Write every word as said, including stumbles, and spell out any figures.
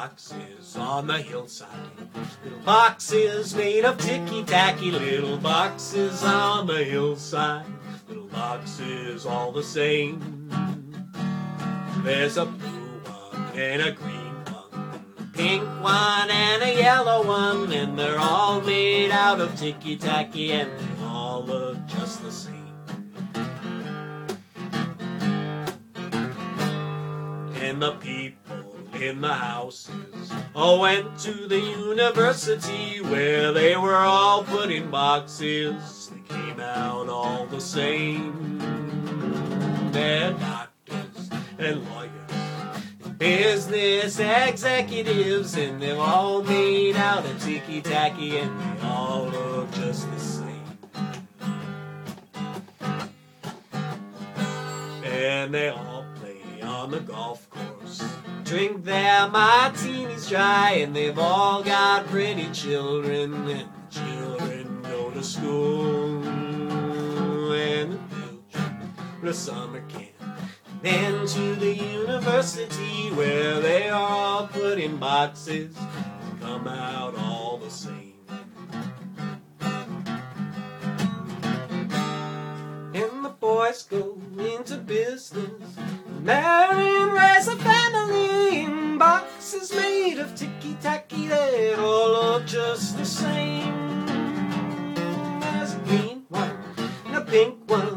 boxes on the hillside. Little boxes made of ticky-tacky, little boxes on the hillside. Little boxes all the same. There's a blue one and a green one, a pink one and a yellow one, and they're all made out of ticky-tacky, and they all look just the same. And the people in the houses all went to the university, where they were all put in boxes. They came out all the same. They're doctors and lawyers and business executives, and they're all made out of ticky-tacky, and they all look just the same. And they all play on the golf course, drink their martinis dry, and they've all got pretty children, and the children go to school, and the children go to summer camp, and then to the university, where they are all put in boxes and come out all the same. And the boys go into business, marry and raise a family in boxes made of ticky-tacky. They all look just the same. There's a green one and a pink one,